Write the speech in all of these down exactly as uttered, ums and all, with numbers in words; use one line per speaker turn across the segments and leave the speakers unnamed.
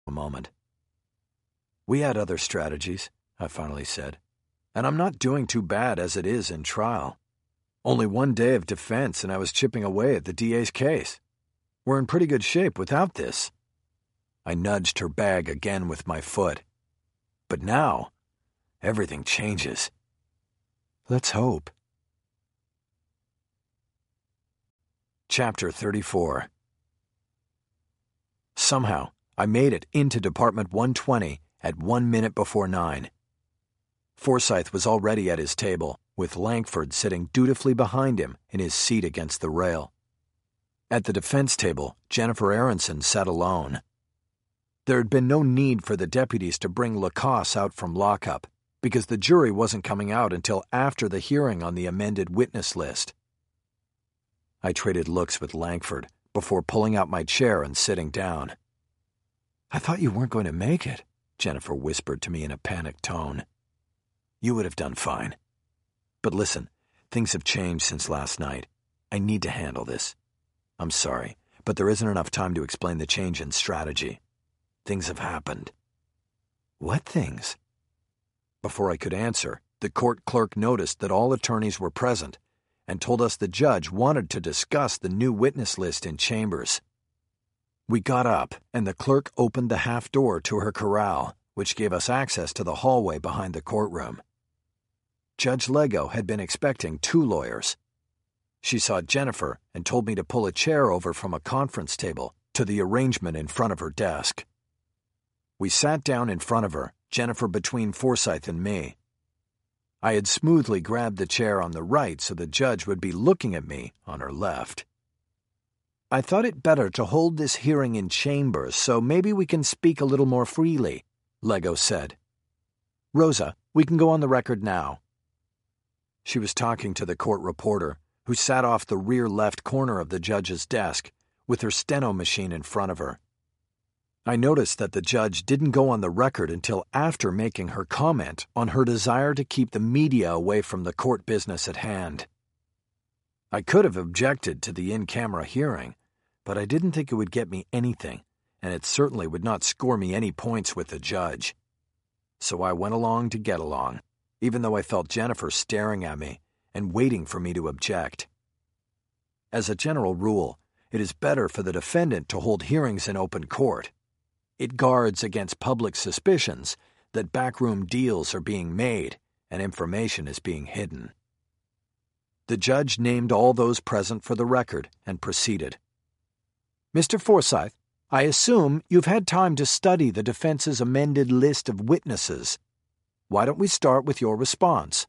a moment. "We had other strategies," I finally said, "and I'm not doing too bad as it is in trial. Only one day of defense and I was chipping away at the D A's case. We're in pretty good shape without this." I nudged her bag again with my foot. "But now, everything changes. Let's hope." Chapter thirty-four. Somehow, I made it into Department one twenty at one minute before nine. Forsyth was already at his table, with Langford sitting dutifully behind him in his seat against the rail. At the defense table, Jennifer Aronson sat alone. There had been no need for the deputies to bring Lacoste out from lockup, because the jury wasn't coming out until after the hearing on the amended witness list. I traded looks with Langford before pulling out my chair and sitting down. "I thought you weren't going to make it," Jennifer whispered to me in a panicked tone. "You would have done fine. But listen, things have changed since last night. I need to handle this. I'm sorry, but there isn't enough time to explain the change in strategy. Things have happened." "What things?" Before I could answer, the court clerk noticed that all attorneys were present and told us the judge wanted to discuss the new witness list in chambers. We got up, and the clerk opened the half door to her corral, which gave us access to the hallway behind the courtroom. Judge Lego had been expecting two lawyers. She saw Jennifer and told me to pull a chair over from a conference table to the arrangement in front of her desk. We sat down in front of her, Jennifer between Forsyth and me. I had smoothly grabbed the chair on the right so the judge would be looking at me on her left. "I thought it better to hold this hearing in chambers, so maybe we can speak a little more freely," Lego said. "Rosa, we can go on the record now." She was talking to the court reporter, who sat off the rear left corner of the judge's desk, with her steno machine in front of her. I noticed that the judge didn't go on the record until after making her comment on her desire to keep the media away from the court business at hand. I could have objected to the in-camera hearing, but I didn't think it would get me anything, and it certainly would not score me any points with the judge. So I went along to get along, even though I felt Jennifer staring at me and waiting for me to object. As a general rule, it is better for the defendant to hold hearings in open court. It guards against public suspicions that backroom deals are being made and information is being hidden. The judge named all those present for the record and proceeded. "Mister Forsyth, I assume you've had time to study the defense's amended list of witnesses. Why don't we start with your response?"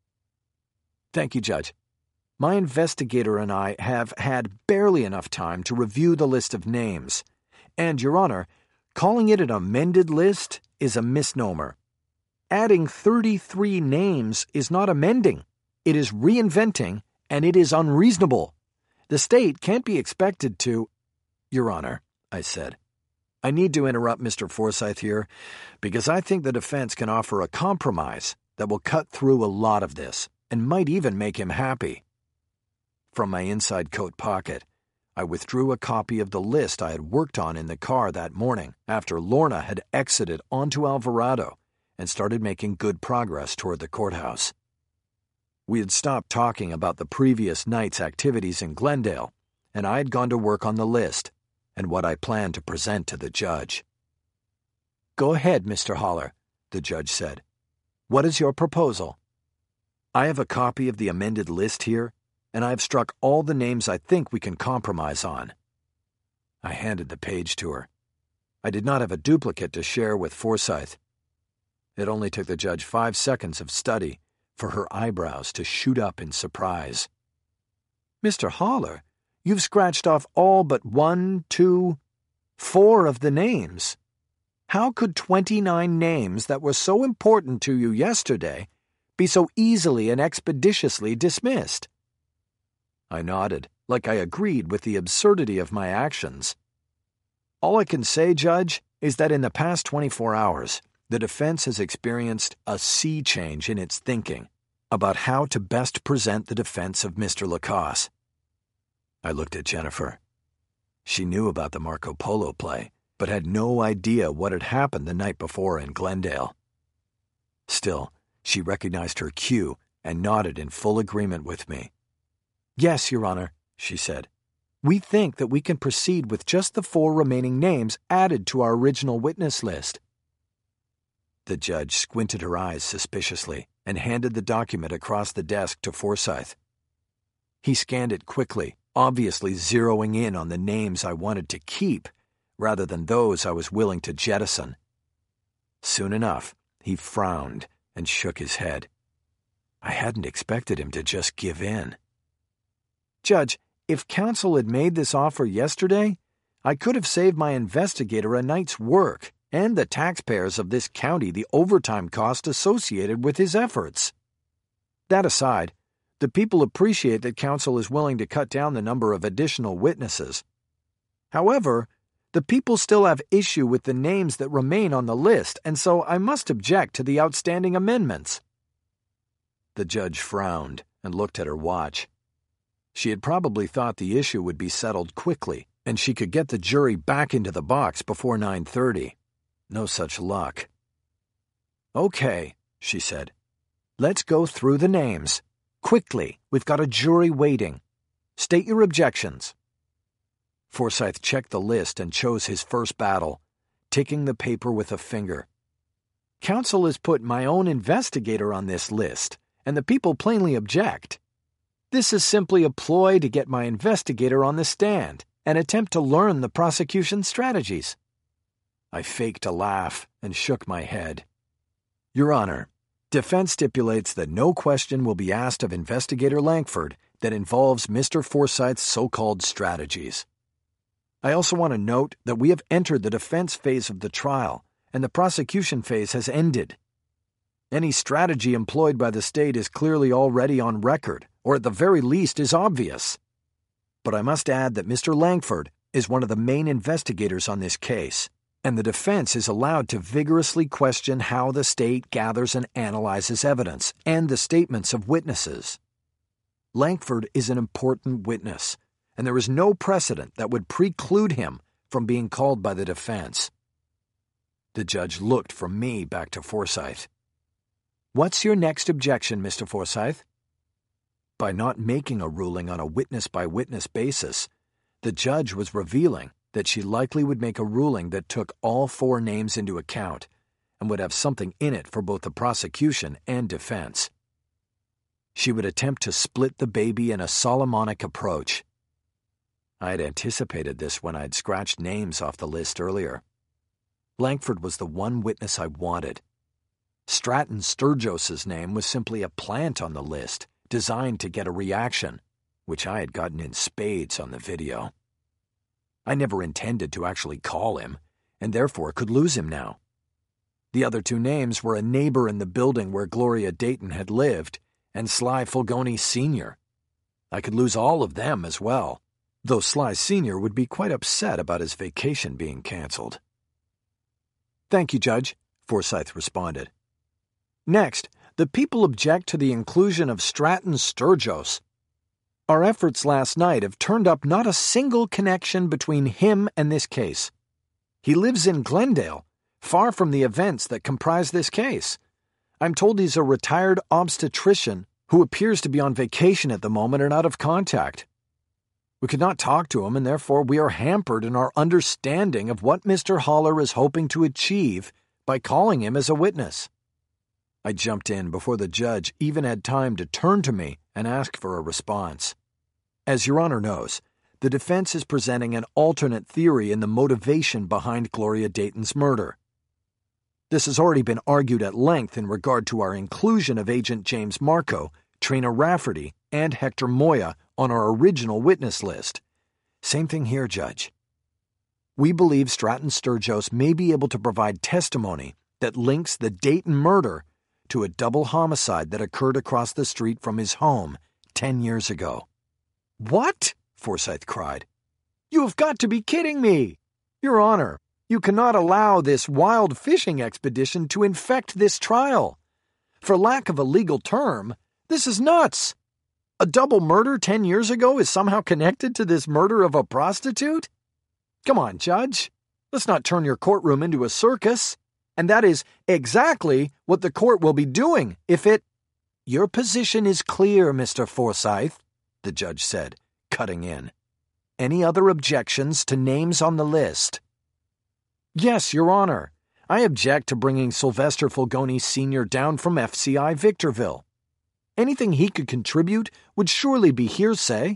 "Thank you, Judge. My investigator and I have had barely enough time to review the list of names, and, Your Honor, calling it an amended list is a misnomer. Adding thirty-three names is not amending. It is reinventing, and it is unreasonable. The state can't be expected to—" "Your Honor," I said, "I need to interrupt Mister Forsyth here because I think the defense can offer a compromise that will cut through a lot of this and might even make him happy." From my inside coat pocket, I withdrew a copy of the list I had worked on in the car that morning after Lorna had exited onto Alvarado and started making good progress toward the courthouse. We had stopped talking about the previous night's activities in Glendale, and I had gone to work on the list and what I planned to present to the judge. "Go ahead, Mister Haller," the judge said. "What is your proposal?" "I have a copy of the amended list here, and I have struck all the names I think we can compromise on." I handed the page to her. I did not have a duplicate to share with Forsyth. It only took the judge five seconds of study for her eyebrows to shoot up in surprise. "Mister Haller, you've scratched off all but one, two, four of the names. How could twenty-nine names that were so important to you yesterday be so easily and expeditiously dismissed?" I nodded, like I agreed with the absurdity of my actions. "All I can say, Judge, is that in the past twenty-four hours, the defense has experienced a sea change in its thinking about how to best present the defense of Mister Lacoste." I looked at Jennifer. She knew about the Marco Polo play but had no idea what had happened the night before in Glendale. Still, she recognized her cue and nodded in full agreement with me. "Yes, Your Honor," she said. "We think that we can proceed with just the four remaining names added to our original witness list." The judge squinted her eyes suspiciously and handed the document across the desk to Forsyth. He scanned it quickly, obviously zeroing in on the names I wanted to keep rather than those I was willing to jettison. Soon enough, he frowned and shook his head. I hadn't expected him to just give in. "Judge, if counsel had made this offer yesterday, I could have saved my investigator a night's work and the taxpayers of this county the overtime cost associated with his efforts. That aside, the people appreciate that counsel is willing to cut down the number of additional witnesses. However, the people still have issue with the names that remain on the list, and so I must object to the outstanding amendments." The judge frowned and looked at her watch. She had probably thought the issue would be settled quickly, and she could get the jury back into the box before nine thirty. No such luck. "Okay," she said. "Let's go through the names. Quickly, we've got a jury waiting. State your objections." Forsyth checked the list and chose his first battle, ticking the paper with a finger. "Counsel has put my own investigator on this list, and the people plainly object. This is simply a ploy to get my investigator on the stand and attempt to learn the prosecution's strategies." I faked a laugh and shook my head. "Your Honor, defense stipulates that no question will be asked of Investigator Lankford that involves Mister Forsyth's so-called strategies. I also want to note that we have entered the defense phase of the trial, and the prosecution phase has ended. Any strategy employed by the state is clearly already on record, or at the very least is obvious. But I must add that Mister Lankford is one of the main investigators on this case, and the defense is allowed to vigorously question how the state gathers and analyzes evidence and the statements of witnesses. Lankford is an important witness, and there is no precedent that would preclude him from being called by the defense." The judge looked from me back to Forsyth. "What's your next objection, Mister Forsyth?" By not making a ruling on a witness-by-witness basis, the judge was revealing that she likely would make a ruling that took all four names into account and would have something in it for both the prosecution and defense. She would attempt to split the baby in a Solomonic approach. I had anticipated this when I had scratched names off the list earlier. Lankford was the one witness I wanted. Stratton Sturgos's name was simply a plant on the list, designed to get a reaction, which I had gotten in spades on the video. I never intended to actually call him, and therefore could lose him now. The other two names were a neighbor in the building where Gloria Dayton had lived, and Sly Fulgoni Senior I could lose all of them as well, though Sly Senior would be quite upset about his vacation being canceled. "Thank you, Judge," Forsyth responded. "Next, the people object to the inclusion of Stratton Sturgos. Our efforts last night have turned up not a single connection between him and this case. He lives in Glendale, far from the events that comprise this case. I'm told he's a retired obstetrician who appears to be on vacation at the moment and out of contact. We could not talk to him, and therefore we are hampered in our understanding of what Mister Haller is hoping to achieve by calling him as a witness." I jumped in before the judge even had time to turn to me and ask for a response. As Your Honor knows, the defense is presenting an alternate theory in the motivation behind Gloria Dayton's murder. This has already been argued at length in regard to our inclusion of Agent James Marco, Trina Rafferty, and Hector Moya on our original witness list. Same thing here, Judge. We believe Stratton Sturgos may be able to provide testimony that links the Dayton murder to a double homicide that occurred across the street from his home ten years ago. "What?" Forsyth cried. "You have got to be kidding me! Your Honor, you cannot allow this wild fishing expedition to infect this trial. For lack of a legal term, this is nuts. A double murder ten years ago is somehow connected to this murder of a prostitute? Come on, Judge. Let's not turn your courtroom into a circus. And that is exactly what the court will be doing if it— Your position is clear, Mister Forsyth, the judge said, cutting in. Any other objections to names on the list? Yes, Your Honor. I object to bringing Sylvester Fulgoni Senior down from F C I Victorville. Anything he could contribute would surely be hearsay.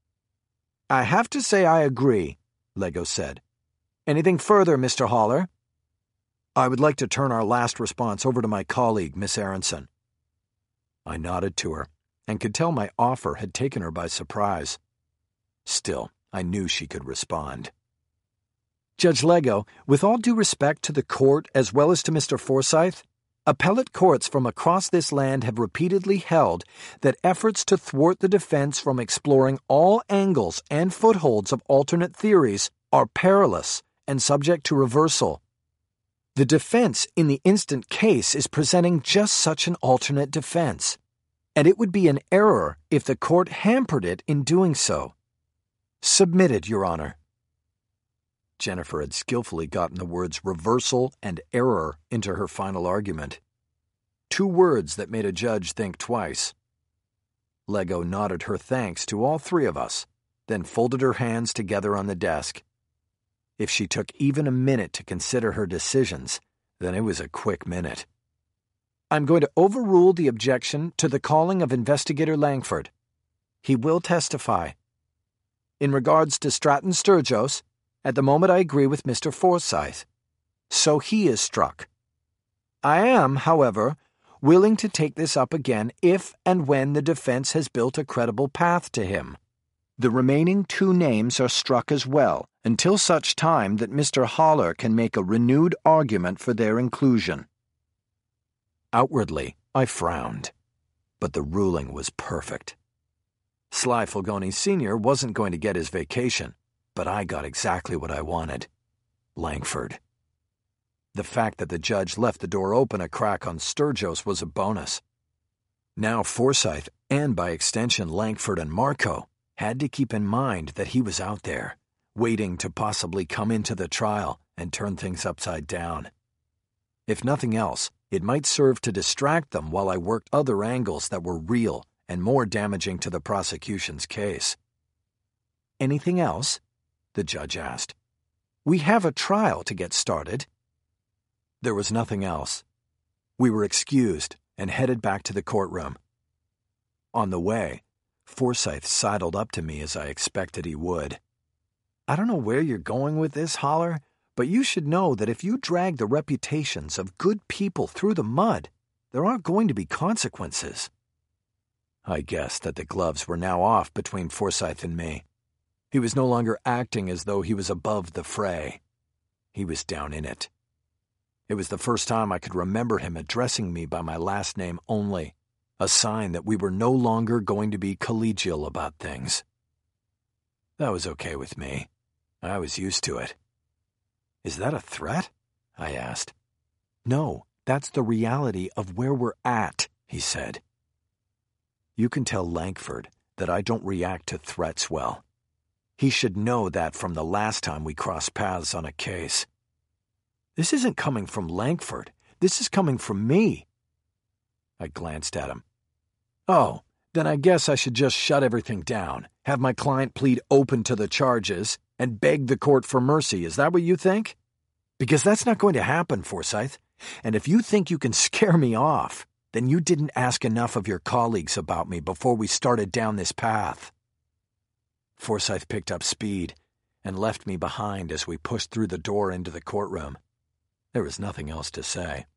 I have to say I agree, Lego said. Anything further, Mister Haller? I would like to turn our last response over to my colleague, Miss Aronson. I nodded to her, and could tell my offer had taken her by surprise. Still, I knew she could respond. Judge Lego, with all due respect to the court as well as to Mister Forsyth, appellate courts from across this land have repeatedly held that efforts to thwart the defense from exploring all angles and footholds of alternate theories are perilous and subject to reversal. The defense in the instant case is presenting just such an alternate defense, and it would be an error if the court hampered it in doing so. Submitted, Your Honor. Jennifer had skillfully gotten the words reversal and error into her final argument. Two words that made a judge think twice. Lego nodded her thanks to all three of us, then folded her hands together on the desk. If she took even a minute to consider her decisions, then it was a quick minute. I'm going to overrule the objection to the calling of Investigator Langford. He will testify. In regards to Stratton Sturgis, at the moment I agree with Mister Forsyth. So he is struck. I am, however, willing to take this up again if and when the defense has built a credible path to him. The remaining two names are struck as well, until such time that Mister Haller can make a renewed argument for their inclusion. Outwardly, I frowned, but the ruling was perfect. Sly Fulgoni Senior wasn't going to get his vacation, but I got exactly what I wanted. Langford. The fact that the judge left the door open a crack on Sturgis was a bonus. Now Forsyth, and by extension Langford and Marco, had to keep in mind that he was out there, waiting to possibly come into the trial and turn things upside down. If nothing else, it might serve to distract them while I worked other angles that were real and more damaging to the prosecution's case. Anything else? The judge asked. We have a trial to get started. There was nothing else. We were excused and headed back to the courtroom. On the way, Forsyth sidled up to me as I expected he would. I don't know where you're going with this, Haller, but you should know that if you drag the reputations of good people through the mud, there are going to be consequences. I guessed that the gloves were now off between Forsyth and me. He was no longer acting as though he was above the fray. He was down in it. It was the first time I could remember him addressing me by my last name only, a sign that we were no longer going to be collegial about things. That was okay with me. I was used to it. Is that a threat? I asked. No, that's the reality of where we're at, he said. You can tell Langford that I don't react to threats well. He should know that from the last time we crossed paths on a case. This isn't coming from Langford. This is coming from me. I glanced at him. Oh, then I guess I should just shut everything down, have my client plead open to the charges, and beg the court for mercy. Is that what you think? Because that's not going to happen, Forsyth. And if you think you can scare me off, then you didn't ask enough of your colleagues about me before we started down this path. Forsyth picked up speed and left me behind as we pushed through the door into the courtroom. There was nothing else to say.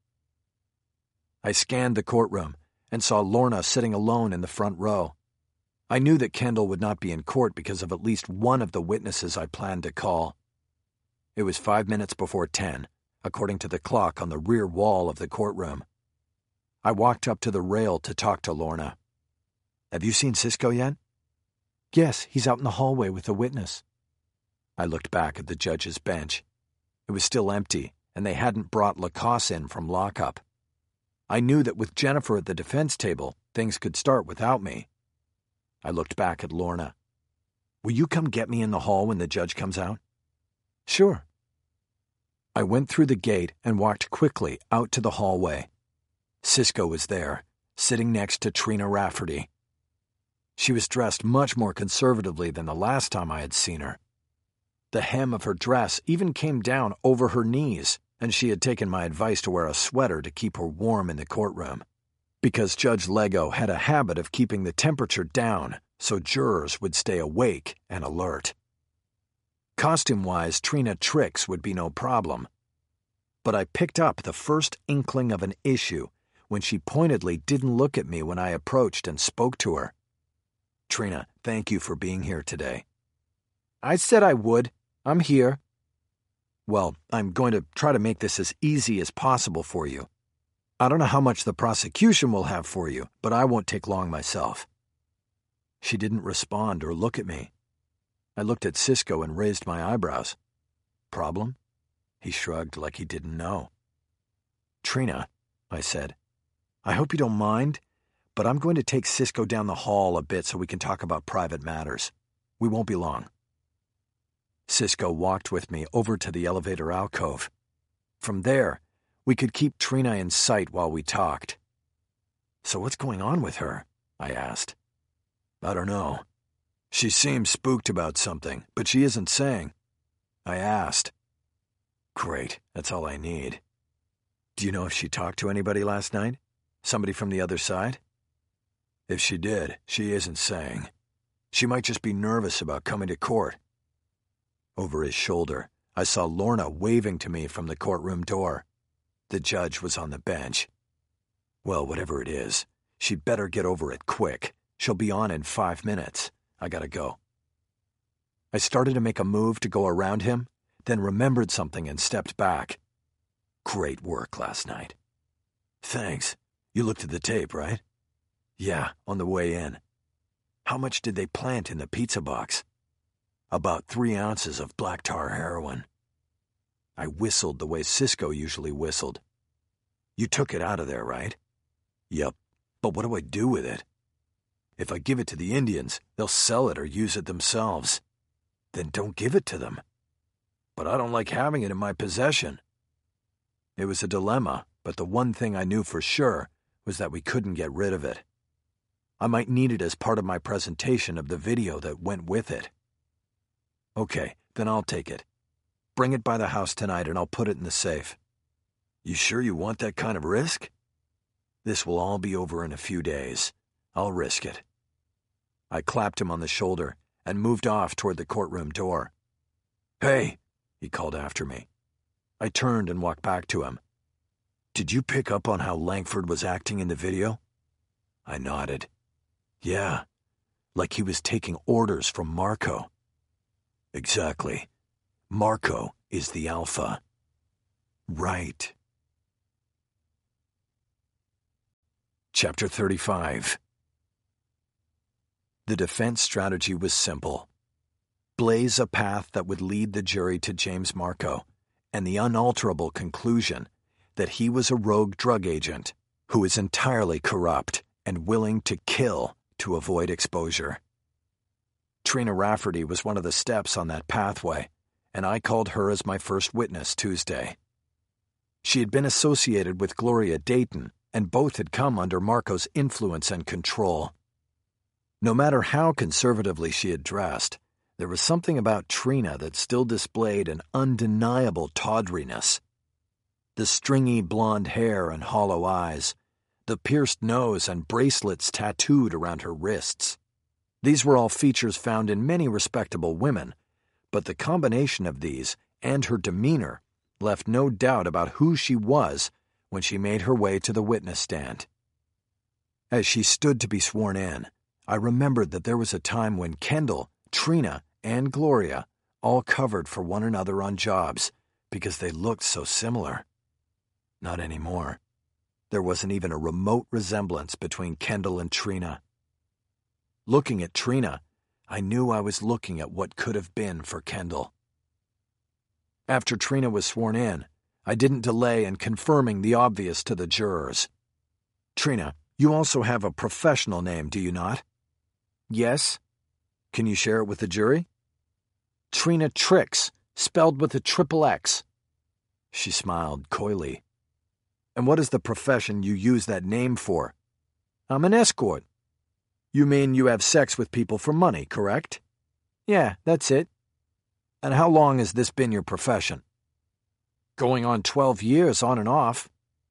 I scanned the courtroom and saw Lorna sitting alone in the front row. I knew that Kendall would not be in court because of at least one of the witnesses I planned to call. It was five minutes before ten, according to the clock on the rear wall of the courtroom. I walked up to the rail to talk to Lorna. Have you seen Cisco yet? Yes, he's out in the hallway with a witness. I looked back at the judge's bench. It was still empty, and they hadn't brought Lacoste in from lockup. I knew that with Jennifer at the defense table, things could start without me. I looked back at Lorna. Will you come get me in the hall when the judge comes out? Sure. I went through the gate and walked quickly out to the hallway. Cisco was there, sitting next to Trina Rafferty. She was dressed much more conservatively than the last time I had seen her. The hem of her dress even came down over her knees, and she had taken my advice to wear a sweater to keep her warm in the courtroom, because Judge Lego had a habit of keeping the temperature down so jurors would stay awake and alert. Costume-wise, Trina Trix would be no problem. But I picked up the first inkling of an issue when she pointedly didn't look at me when I approached and spoke to her. "Trina, thank you for being here today." "I said I would. I'm here." "Well, I'm going to try to make this as easy as possible for you. I don't know how much the prosecution will have for you, but I won't take long myself." She didn't respond or look at me. I looked at Cisco and raised my eyebrows. "Problem?" He shrugged like he didn't know. "Trina," I said, "I hope you don't mind, but I'm going to take Cisco down the hall a bit so we can talk about private matters. We won't be long." Cisco walked with me over to the elevator alcove. From there, we could keep Trina in sight while we talked. "So what's going on with her?" I asked. "I don't know. She seems spooked about something, but she isn't saying." I asked. "Great, that's all I need. Do you know if she talked to anybody last night? Somebody from the other side?" "If she did, she isn't saying. She might just be nervous about coming to court." Over his shoulder, I saw Lorna waving to me from the courtroom door. The judge was on the bench. "Well, whatever it is, she'd better get over it quick. She'll be on in five minutes. I gotta go." I started to make a move to go around him, then remembered something and stepped back. "Great work last night." "Thanks. You looked at the tape, right?" "Yeah, on the way in." "How much did they plant in the pizza box?" "About three ounces of black tar heroin." I whistled the way Cisco usually whistled. "You took it out of there, right?" "Yep. But what do I do with it?" "If I give it to the Indians, they'll sell it or use it themselves." "Then don't give it to them." "But I don't like having it in my possession." It was a dilemma, but the one thing I knew for sure was that we couldn't get rid of it. I might need it as part of my presentation of the video that went with it. "Okay, then I'll take it. Bring it by the house tonight and I'll put it in the safe." "You sure you want that kind of risk?" "This will all be over in a few days. I'll risk it." I clapped him on the shoulder and moved off toward the courtroom door. "Hey," he called after me. I turned and walked back to him. "Did you pick up on how Langford was acting in the video?" I nodded. "Yeah, like he was taking orders from Marco." "Exactly. Marco is the alpha." "Right." Chapter thirty-five. The defense strategy was simple. Blaze a path that would lead the jury to James Marco, and the unalterable conclusion that he was a rogue drug agent who is entirely corrupt and willing to kill to avoid exposure. Trina Rafferty was one of the steps on that pathway, and I called her as my first witness Tuesday. She had been associated with Gloria Dayton, and both had come under Marco's influence and control. No matter how conservatively she had dressed, there was something about Trina that still displayed an undeniable tawdriness. The stringy blonde hair and hollow eyes, the pierced nose and bracelets tattooed around her wrists. These were all features found in many respectable women, but the combination of these and her demeanor left no doubt about who she was when she made her way to the witness stand. As she stood to be sworn in, I remembered that there was a time when Kendall, Trina, and Gloria all covered for one another on jobs because they looked so similar. Not anymore. There wasn't even a remote resemblance between Kendall and Trina. Looking at Trina, I knew I was looking at what could have been for Kendall. After Trina was sworn in, I didn't delay in confirming the obvious to the jurors. "Trina, you also have a professional name, do you not?" "Yes." "Can you share it with the jury?" "Trina Trix, spelled with a triple X." She smiled coyly. And what is the profession you use that name for? I'm an escort. You mean you have sex with people for money, correct? Yeah, that's it. And how long has this been your profession? Going on twelve years, on and off.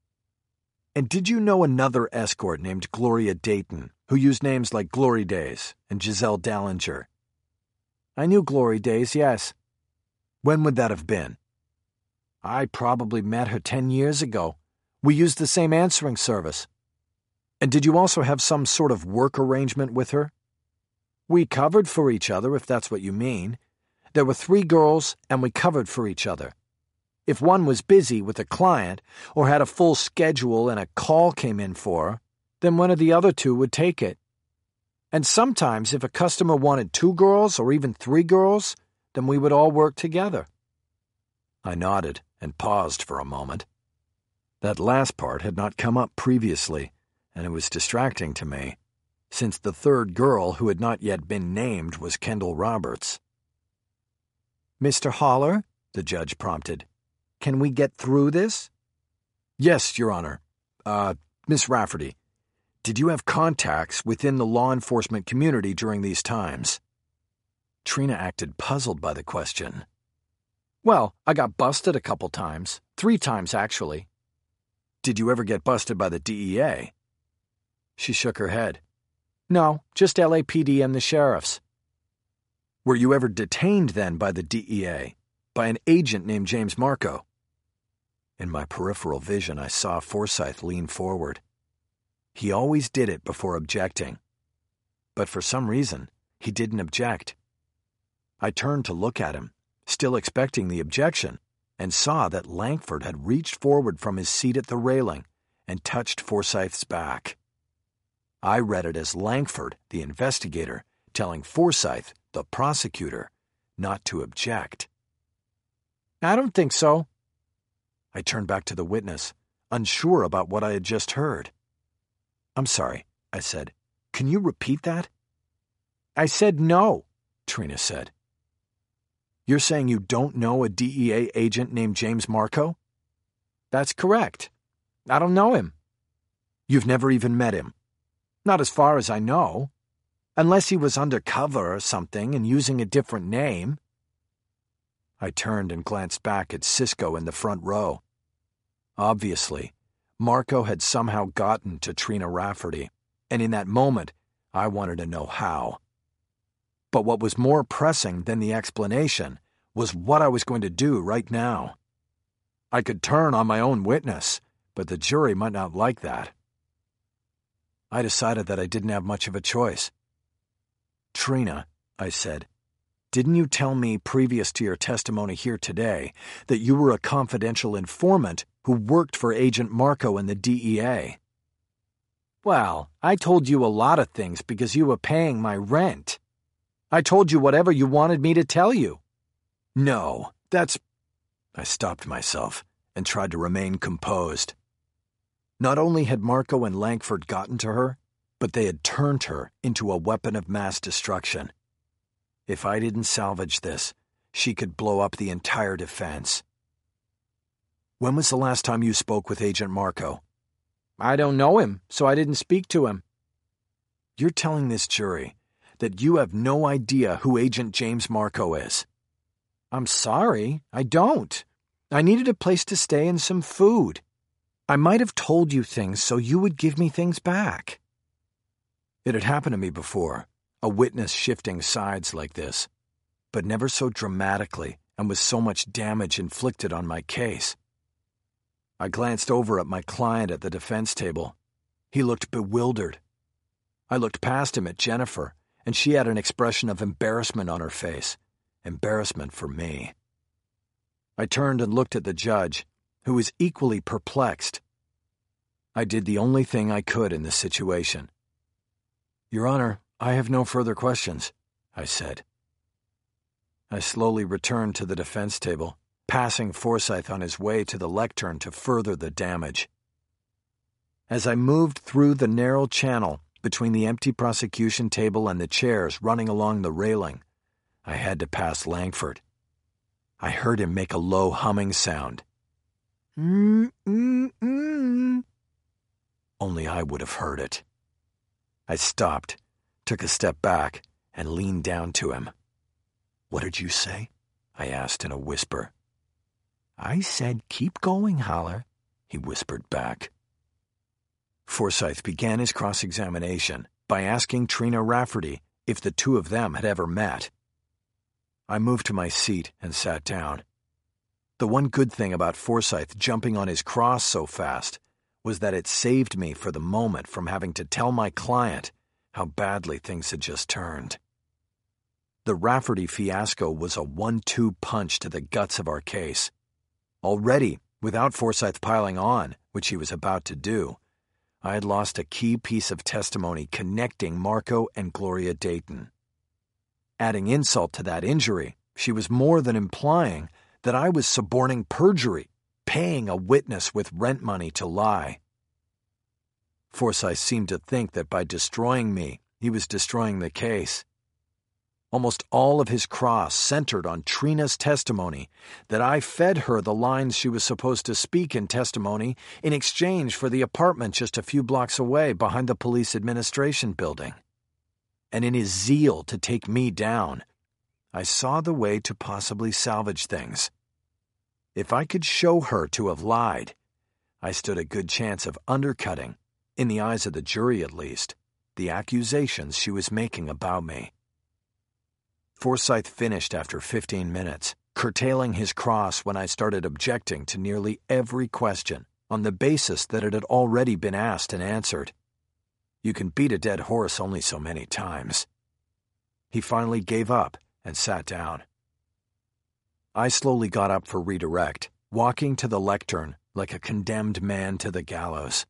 And did you know another escort named Gloria Dayton, who used names like Glory Days and Giselle Dallinger? I knew Glory Days, yes. When would that have been? I probably met her ten years ago. We used the same answering service. And did you also have some sort of work arrangement with her? We covered for each other, if that's what you mean. There were three girls, and we covered for each other. If one was busy with a client or had a full schedule and a call came in for her, then one of the other two would take it. And sometimes if a customer wanted two girls or even three girls, then we would all work together. I nodded and paused for a moment. That last part had not come up previously, and it was distracting to me, since the third girl who had not yet been named was Kendall Roberts. Mister Haller, the judge prompted, can we get through this? Yes, Your Honor. Uh, Miss Rafferty, did you have contacts within the law enforcement community during these times? Trina acted puzzled by the question. Well, I got busted a couple times. Three times, actually. Did you ever get busted by the D E A? She shook her head. No, just L A P D and the sheriffs. Were you ever detained then by the D E A, by an agent named James Marco? In my peripheral vision, I saw Forsyth lean forward. He always did it before objecting. But for some reason, he didn't object. I turned to look at him, still expecting the objection, and saw that Langford had reached forward from his seat at the railing and touched Forsyth's back. I read it as Langford, the investigator, telling Forsyth, the prosecutor, not to object. I don't think so. I turned back to the witness, unsure about what I had just heard. I'm sorry, I said. Can you repeat that? I said no, Trina said. You're saying you don't know a D E A agent named James Marco? That's correct. I don't know him. You've never even met him? Not as far as I know. Unless he was undercover or something and using a different name. I turned and glanced back at Cisco in the front row. Obviously, Marco had somehow gotten to Trina Rafferty, and in that moment, I wanted to know how. But what was more pressing than the explanation was what I was going to do right now. I could turn on my own witness, but the jury might not like that. I decided that I didn't have much of a choice. Trina, I said, didn't you tell me previous to your testimony here today that you were a confidential informant who worked for Agent Marco in the D E A? Well, I told you a lot of things because you were paying my rent. I told you whatever you wanted me to tell you. No, that's... I stopped myself and tried to remain composed. Not only had Marco and Langford gotten to her, but they had turned her into a weapon of mass destruction. If I didn't salvage this, she could blow up the entire defense. When was the last time you spoke with Agent Marco? I don't know him, so I didn't speak to him. You're telling this jury that you have no idea who Agent James Marco is. I'm sorry, I don't. I needed a place to stay and some food. I might have told you things so you would give me things back. It had happened to me before, a witness shifting sides like this, but never so dramatically and with so much damage inflicted on my case. I glanced over at my client at the defense table. He looked bewildered. I looked past him at Jennifer, and she had an expression of embarrassment on her face, embarrassment for me. I turned and looked at the judge, who was equally perplexed. I did the only thing I could in this situation. Your Honor, I have no further questions, I said. I slowly returned to the defense table, passing Forsyth on his way to the lectern to further the damage. As I moved through the narrow channel between the empty prosecution table and the chairs running along the railing, I had to pass Langford. I heard him make a low humming sound. Mm-mm-mm. Only I would have heard it. I stopped, took a step back, and leaned down to him. "What did you say?" I asked in a whisper. "I said keep going, Haller," he whispered back. Forsyth began his cross-examination by asking Trina Rafferty if the two of them had ever met. I moved to my seat and sat down. The one good thing about Forsyth jumping on his cross so fast was that it saved me for the moment from having to tell my client how badly things had just turned. The Rafferty fiasco was a one two punch to the guts of our case. Already, without Forsyth piling on, which he was about to do, I had lost a key piece of testimony connecting Marco and Gloria Dayton. Adding insult to that injury, she was more than implying that I was suborning perjury, paying a witness with rent money to lie. Forsyth seemed to think that by destroying me, he was destroying the case. Almost all of his cross centered on Trina's testimony that I fed her the lines she was supposed to speak in testimony in exchange for the apartment just a few blocks away behind the police administration building. And in his zeal to take me down, I saw the way to possibly salvage things. If I could show her to have lied, I stood a good chance of undercutting, in the eyes of the jury at least, the accusations she was making about me. Forsyth finished after fifteen minutes, curtailing his cross when I started objecting to nearly every question on the basis that it had already been asked and answered. You can beat a dead horse only so many times. He finally gave up and sat down. I slowly got up for redirect, walking to the lectern like a condemned man to the gallows.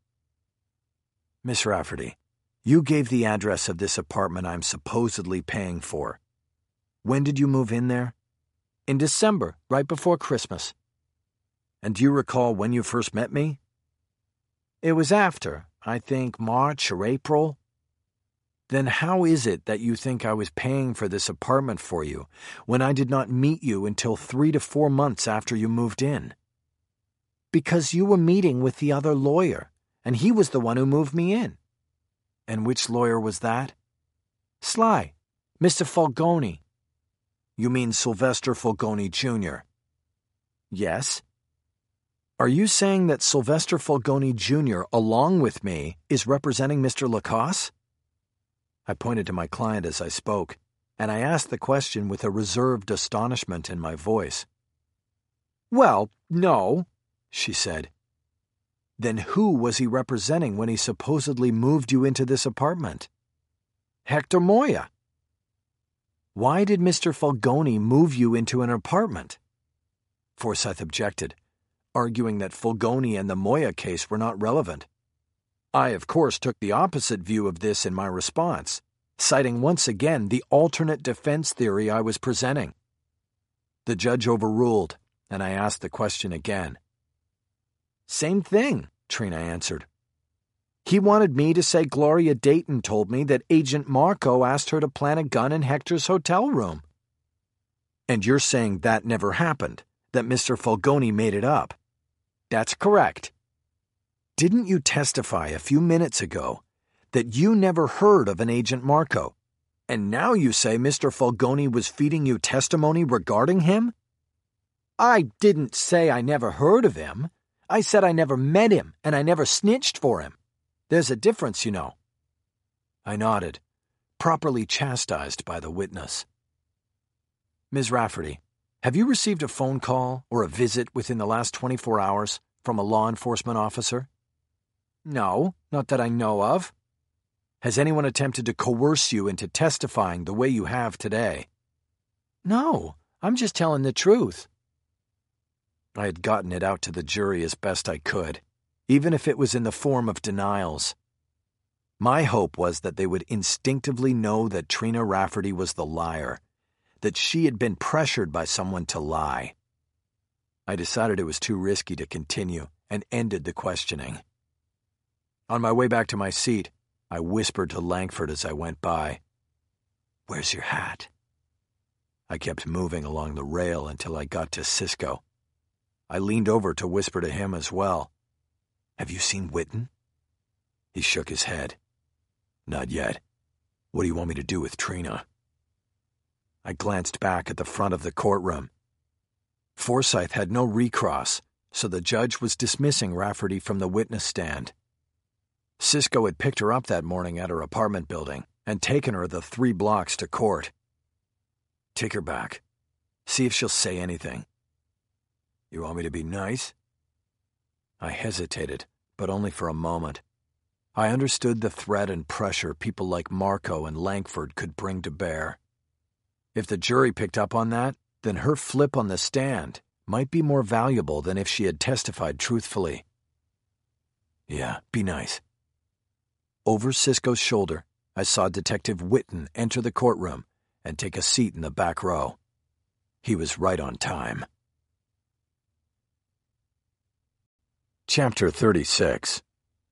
"Miss Rafferty, you gave the address of this apartment I'm supposedly paying for. When did you move in there?" "In December, right before Christmas." "And do you recall when you first met me?" "It was after, I think March or April." "Then how is it that you think I was paying for this apartment for you when I did not meet you until three to four months after you moved in?" "Because you were meeting with the other lawyer, and he was the one who moved me in." "And which lawyer was that?" "Sly, Mister Fulgoni." "You mean Sylvester Fulgoni, Junior" "Yes." "Are you saying that Sylvester Fulgoni, Junior, along with me, is representing Mister Lacasse?" I pointed to my client as I spoke, and I asked the question with a reserved astonishment in my voice. "Well, no," she said. "Then who was he representing when he supposedly moved you into this apartment?" "Hector Moya." "Why did Mister Fulgoni move you into an apartment?" Forsyth objected, arguing that Fulgoni and the Moya case were not relevant. I, of course, took the opposite view of this in my response, citing once again the alternate defense theory I was presenting. The judge overruled, and I asked the question again. "Same thing," Trina answered. "He wanted me to say Gloria Dayton told me that Agent Marco asked her to plant a gun in Hector's hotel room." "And you're saying that never happened, that Mister Fulgoni made it up?" "That's correct." "Didn't you testify a few minutes ago that you never heard of an Agent Marco, and now you say Mister Fulgoni was feeding you testimony regarding him?" "I didn't say I never heard of him. I said I never met him, and I never snitched for him. There's a difference, you know." I nodded, properly chastised by the witness. "Miz Rafferty, have you received a phone call or a visit within the last twenty-four hours from a law enforcement officer?" "No, not that I know of." "Has anyone attempted to coerce you into testifying the way you have today?" "No, I'm just telling the truth." I had gotten it out to the jury as best I could, even if it was in the form of denials. My hope was that they would instinctively know that Trina Rafferty was the liar, that she had been pressured by someone to lie. I decided it was too risky to continue and ended the questioning. On my way back to my seat, I whispered to Langford as I went by, "Where's your hat?" I kept moving along the rail until I got to Cisco. I leaned over to whisper to him as well. "Have you seen Witten?" He shook his head. "Not yet. What do you want me to do with Trina?" I glanced back at the front of the courtroom. Forsyth had no recross, so the judge was dismissing Rafferty from the witness stand. Cisco had picked her up that morning at her apartment building and taken her the three blocks to court. "Take her back. See if she'll say anything." "You want me to be nice?" I hesitated, but only for a moment. I understood the threat and pressure people like Marco and Langford could bring to bear. If the jury picked up on that, then her flip on the stand might be more valuable than if she had testified truthfully. "Yeah, be nice." Over Cisco's shoulder, I saw Detective Witten enter the courtroom and take a seat in the back row. He was right on time. Chapter thirty-six.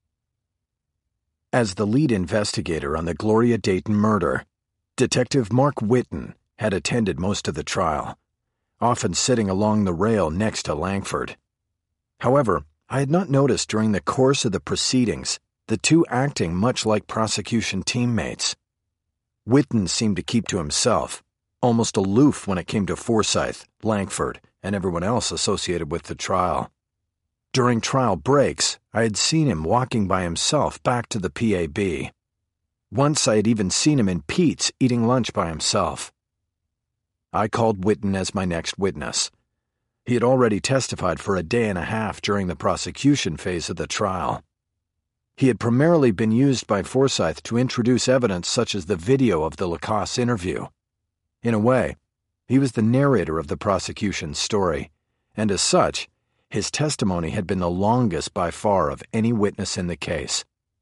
As the lead investigator on the Gloria Dayton murder, Detective Mark Witten had attended most of the trial, often sitting along the rail next to Langford. However, I had not noticed during the course of the proceedings the two acting much like prosecution teammates. Witten seemed to keep to himself, almost aloof when it came to Forsyth, Langford, and everyone else associated with the trial. During trial breaks, I had seen him walking by himself back to the P A B. Once I had even seen him in Pete's eating lunch by himself. I called Witten as my next witness. He had already testified for a day and a half during the prosecution phase of the trial. He had primarily been used by Forsyth to introduce evidence such as the video of the Lacoste interview. In a way, he was the narrator of the prosecution's story, and as such, his testimony had been the longest by far of any witness in the case.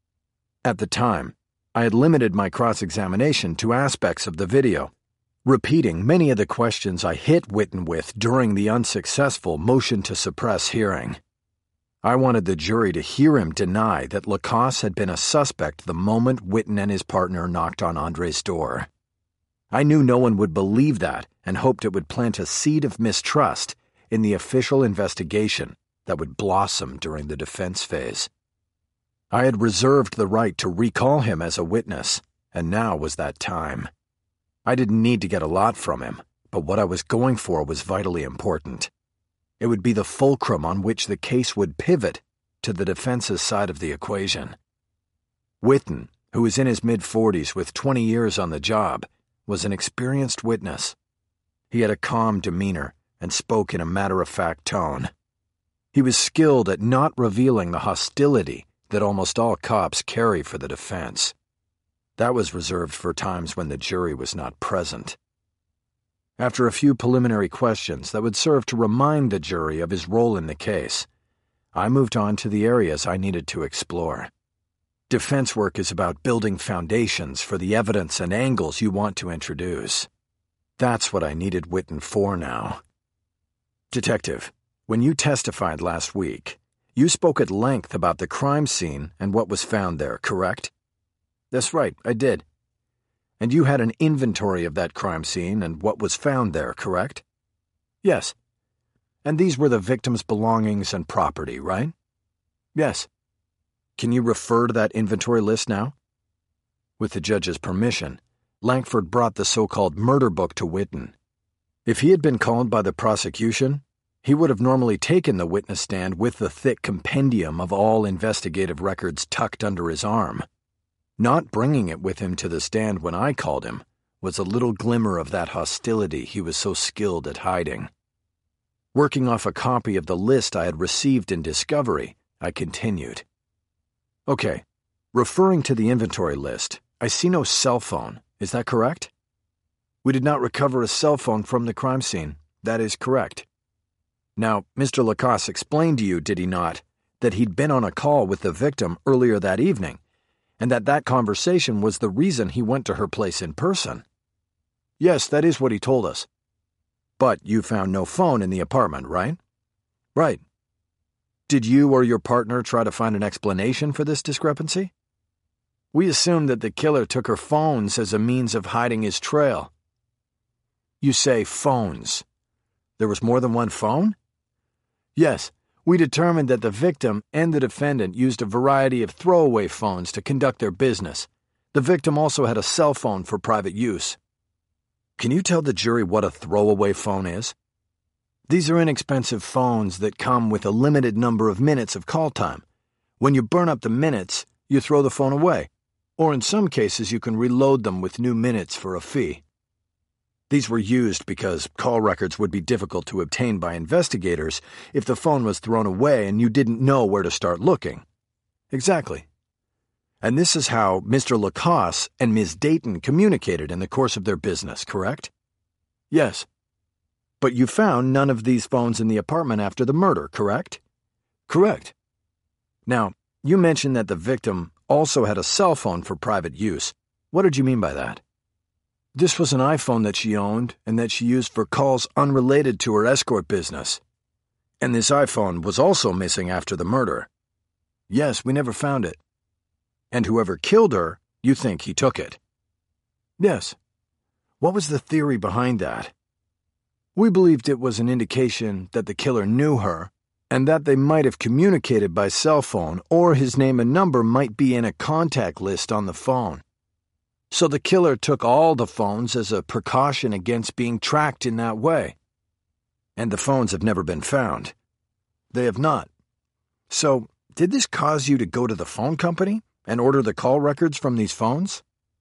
At the time, I had limited my cross-examination to aspects of the video, repeating many of the questions I hit Witten with during the unsuccessful motion to suppress hearing. I wanted the jury to hear him deny that Lacoste had been a suspect the moment Witten and his partner knocked on Andre's door. I knew no one would believe that and hoped it would plant a seed of mistrust in the official investigation that would blossom during the defense phase. I had reserved the right to recall him as a witness, and now was that time. I didn't need to get a lot from him, but what I was going for was vitally important. It would be the fulcrum on which the case would pivot to the defense's side of the equation. Witten, who was in his mid-forties with twenty years on the job, was an experienced witness. He had a calm demeanor and spoke in a matter-of-fact tone. He was skilled at not revealing the hostility that almost all cops carry for the defense. That was reserved for times when the jury was not present. After a few preliminary questions that would serve to remind the jury of his role in the case, I moved on to the areas I needed to explore. Defense work is about building foundations for the evidence and angles you want to introduce. That's what I needed Witten for now. Detective, when you testified last week, you spoke at length about the crime scene and what was found there, correct? That's right, I did. And you had an inventory of that crime scene and what was found there, correct? Yes. And these were the victim's belongings and property, right? Yes. Can you refer to that inventory list now? With the judge's permission, Langford brought the so-called murder book to Witten. If he had been called by the prosecution, he would have normally taken the witness stand with the thick compendium of all investigative records tucked under his arm. Not bringing it with him to the stand when I called him was a little glimmer of that hostility he was so skilled at hiding. Working off a copy of the list I had received in discovery, I continued. Okay, referring to the inventory list, I see no cell phone. Is that correct? We did not recover a cell phone from the crime scene. That is correct. Now, Mister Lacoste explained to you, did he not, that he'd been on a call with the victim earlier that evening, and that that conversation was the reason he went to her place in person? Yes, that is what he told us. But you found no phone in the apartment, right? Right. Did you or your partner try to find an explanation for this discrepancy? We assumed that the killer took her phones as a means of hiding his trail. You say phones. There was more than one phone? Yes, we determined that the victim and the defendant used a variety of throwaway phones to conduct their business. The victim also had a cell phone for private use. Can you tell the jury what a throwaway phone is? These are inexpensive phones that come with a limited number of minutes of call time. When you burn up the minutes, you throw the phone away, or in some cases you can reload them with new minutes for a fee. These were used because call records would be difficult to obtain by investigators if the phone was thrown away and you didn't know where to start looking. Exactly. And this is how Mister Lacoste and Miz Dayton communicated in the course of their business, correct? Yes. But you found none of these phones in the apartment after the murder, correct? Correct. Now, you mentioned that the victim also had a cell phone for private use. What did you mean by that? This was an iPhone that she owned and that she used for calls unrelated to her escort business. And this iPhone was also missing after the murder. Yes, we never found it. And whoever killed her, you think he took it? Yes. What was the theory behind that? We believed it was an indication that the killer knew her and that they might have communicated by cell phone, or his name and number might be in a contact list on the phone. So the killer took all the phones as a precaution against being tracked in that way. And the phones have never been found. They have not. So, did this cause you to go to the phone company and order the call records from these phones?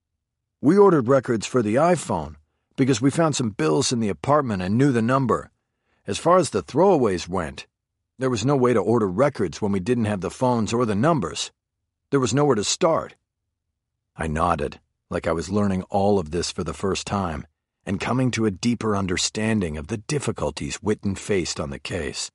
We ordered records for the iPhone because we found some bills in the apartment and knew the number. As far as the throwaways went, there was no way to order records when we didn't have the phones or the numbers. There was nowhere to start. I nodded, like I was learning all of this for the first time and coming to a deeper understanding of the difficulties Witten faced on the case.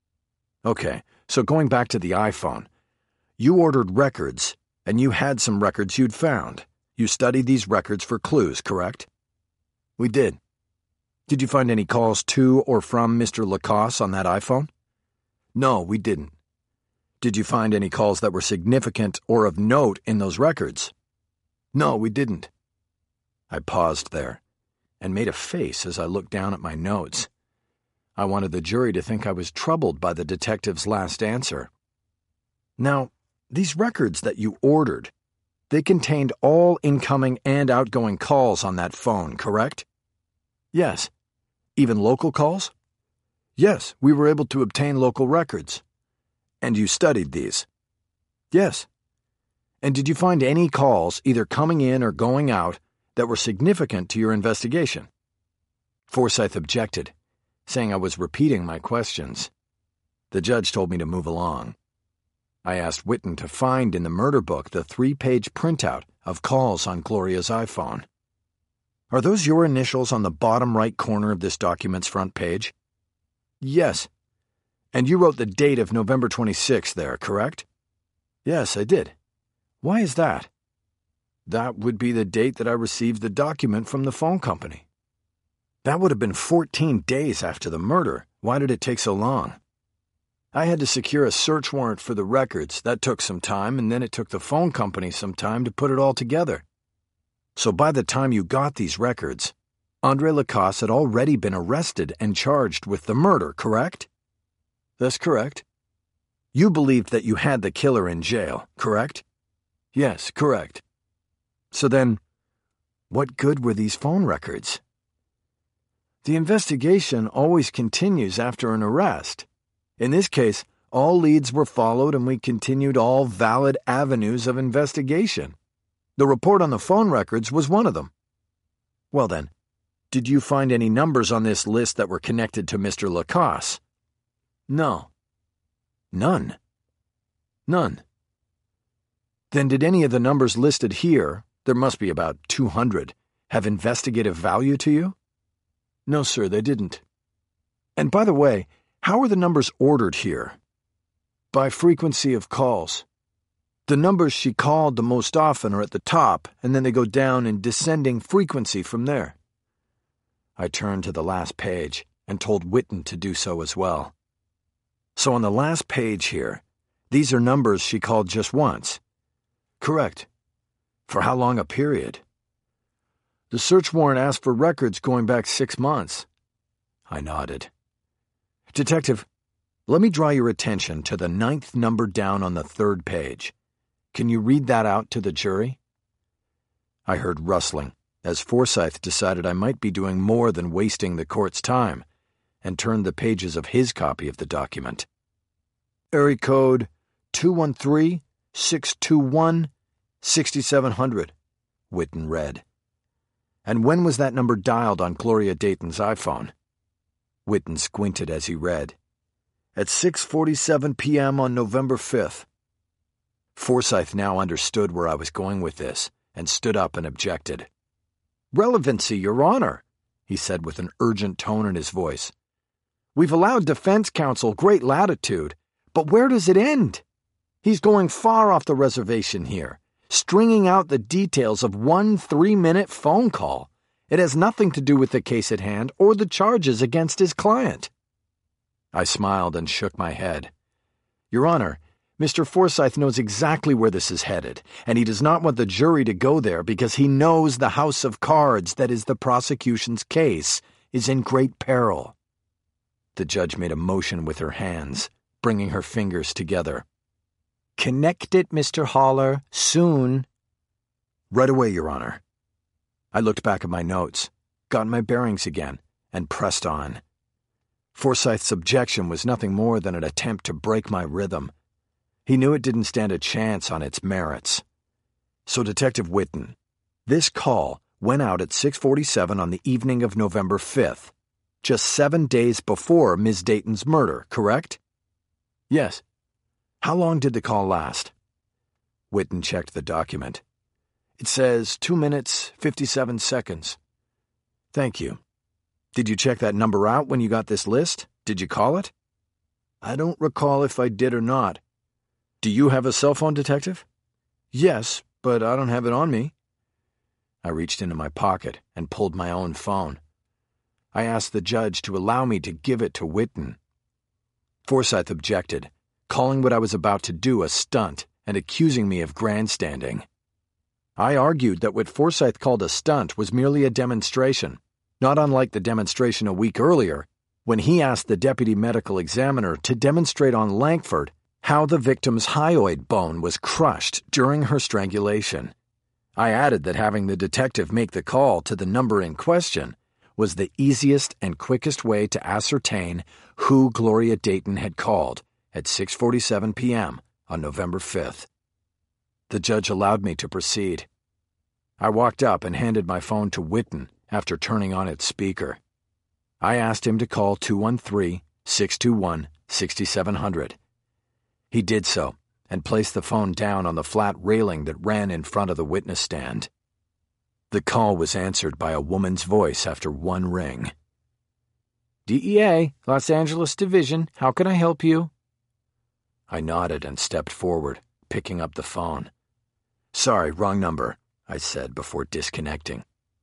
Okay, so going back to the iPhone, you ordered records, and you had some records you'd found. You studied these records for clues, correct? We did. Did you find any calls to or from Mister Lacoste on that iPhone? No, we didn't. Did you find any calls that were significant or of note in those records? No, we didn't. I paused there and made a face as I looked down at my notes. I wanted the jury to think I was troubled by the detective's last answer. Now, these records that you ordered, they contained all incoming and outgoing calls on that phone, correct? Yes. Even local calls? Yes, we were able to obtain local records. And you studied these? Yes. And did you find any calls, either coming in or going out, that were significant to your investigation? Forsyth objected, saying I was repeating my questions. The judge told me to move along. I asked Witten to find in the murder book the three-page printout of calls on Gloria's iPhone. Are those your initials on the bottom right corner of this document's front page? Yes. And you wrote the date of November twenty-sixth there, correct? Yes, I did. Why is that? That would be the date that I received the document from the phone company. That would have been fourteen days after the murder. Why did it take so long? I had to secure a search warrant for the records. That took some time, and then it took the phone company some time to put it all together. So by the time you got these records, Andre Lacoste had already been arrested and charged with the murder, correct? That's correct. You believed that you had the killer in jail, correct? Yes, correct. So then, what good were these phone records? The investigation always continues after an arrest. In this case, all leads were followed and we continued all valid avenues of investigation. The report on the phone records was one of them. Well then, did you find any numbers on this list that were connected to Mister Lacoste? No. None? None. Then did any of the numbers listed here, there must be about two hundred, have investigative value to you? No, sir, they didn't. And by the way, how are the numbers ordered here? By frequency of calls. The numbers she called the most often are at the top, and then they go down in descending frequency from there. I turned to the last page and told Witten to do so as well. So on the last page here, these are numbers she called just once. Correct. For how long a period? The search warrant asked for records going back six months. I nodded. Detective, Let me draw your attention to the ninth number down on the third page. Can you read that out to the jury?" I heard rustling, as Forsyth decided I might be doing more than wasting the court's time, and turned the pages of his copy of the document. "Area code two one three, six two one, six seven zero zero, Whitten read. "And when was that number dialed on Gloria Dayton's iPhone?" Whitten squinted as he read. "At six forty-seven p.m. on November fifth. Forsyth now understood where I was going with this, and stood up and objected. "Relevancy, Your Honor," he said with an urgent tone in his voice. "We've allowed defense counsel great latitude, but where does it end? He's going far off the reservation here, stringing out the details of one three-minute phone call. It has nothing to do with the case at hand or the charges against his client." I smiled and shook my head. "Your Honor, Mister Forsyth knows exactly where this is headed, and he does not want the jury to go there because he knows the house of cards that is the prosecution's case is in great peril." The judge made a motion with her hands, bringing her fingers together. "Connect it, Mister Haller, soon." "Right away, Your Honor." I looked back at my notes, got my bearings again, and pressed on. Forsyth's objection was nothing more than an attempt to break my rhythm. He knew it didn't stand a chance on its merits. "So, Detective Whitten, this call went out at six forty-seven on the evening of November fifth, just seven days before Miz Dayton's murder, correct?" "Yes." "How long did the call last?" Whitten checked the document. "It says two minutes, fifty-seven seconds. "Thank you. Did you check that number out when you got this list? Did you call it?" "I don't recall if I did or not." "Do you have a cell phone, Detective?" "Yes, but I don't have it on me." I reached into my pocket and pulled my own phone. I asked the judge to allow me to give it to Whitten. Forsyth objected, calling what I was about to do a stunt and accusing me of grandstanding. I argued that what Forsyth called a stunt was merely a demonstration, not unlike the demonstration a week earlier when he asked the deputy medical examiner to demonstrate on Langford how the victim's hyoid bone was crushed during her strangulation. I added that having the detective make the call to the number in question was the easiest and quickest way to ascertain who Gloria Dayton had called at six forty-seven p.m. on November fifth. The judge allowed me to proceed. I walked up and handed my phone to Whitten after turning on its speaker. I asked him to call two one three, six two one, six seven zero zero. He did so, and placed the phone down on the flat railing that ran in front of the witness stand. The call was answered by a woman's voice after one ring. "D E A, Los Angeles Division, how can I help you?" I nodded and stepped forward, picking up the phone. "Sorry, wrong number," I said before disconnecting.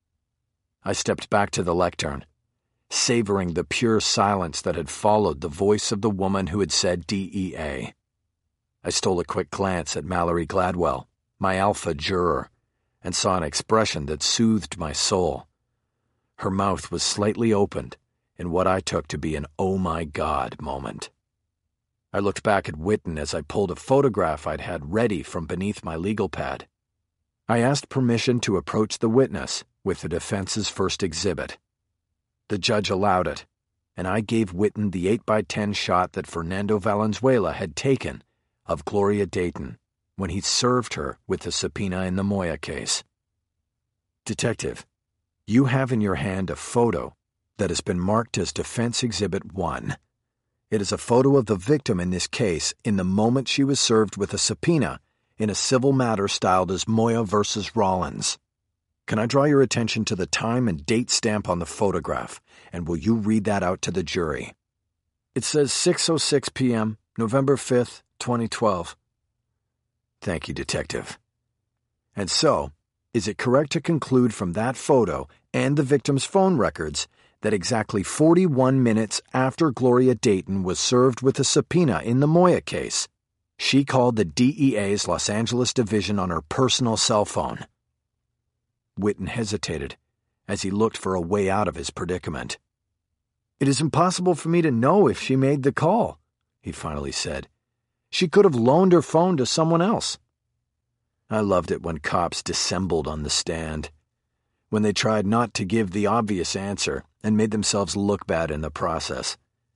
I stepped back to the lectern, savoring the pure silence that had followed the voice of the woman who had said D E A. I stole a quick glance at Mallory Gladwell, my alpha juror, and saw an expression that soothed my soul. Her mouth was slightly opened in what I took to be an oh my God moment. I looked back at Whitten as I pulled a photograph I'd had ready from beneath my legal pad. I asked permission to approach the witness with the defense's first exhibit. The judge allowed it, and I gave Whitten the eight by ten shot that Fernando Valenzuela had taken of Gloria Dayton when he served her with the subpoena in the Moya case. "Detective, you have in your hand a photo that has been marked as Defense Exhibit one. It is a photo of the victim in this case in the moment she was served with a subpoena in a civil matter styled as Moya versus Rollins. Can I draw your attention to the time and date stamp on the photograph, and will you read that out to the jury?" "It says six oh six p.m., November fifth, twenty twelve. "Thank you, Detective. And so, is it correct to conclude from that photo and the victim's phone records that exactly forty-one minutes after Gloria Dayton was served with a subpoena in the Moya case, she called the D E A's Los Angeles Division on her personal cell phone?" Whitten hesitated as he looked for a way out of his predicament. "It is impossible for me to know if she made the call. he finally said. She could have loaned her phone to someone else. I loved it when cops dissembled on the stand, when they tried not to give the obvious answer and made themselves look bad in the process.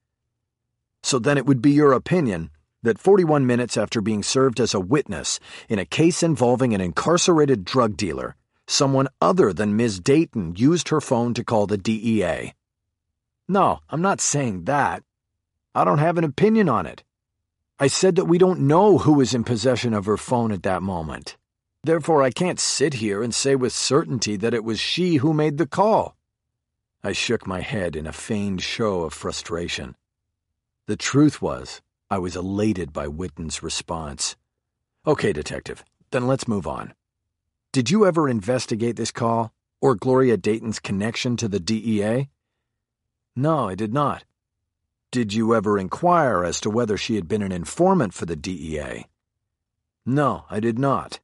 So then it would be your opinion that forty-one minutes after being served as a witness in a case involving an incarcerated drug dealer, someone other than Miz Dayton used her phone to call the D E A. No, I'm not saying that. I don't have an opinion on it. I said that we don't know who was in possession of her phone at that moment. Therefore, I can't sit here and say with certainty that it was she who made the call. I shook my head in a feigned show of frustration. The truth was, I was elated by Witten's response. Okay, Detective, then let's move on. Did you ever investigate this call, or Gloria Dayton's connection to the D E A? No, I did not. Did you ever inquire as to whether she had been an informant for the D E A? No, I did not.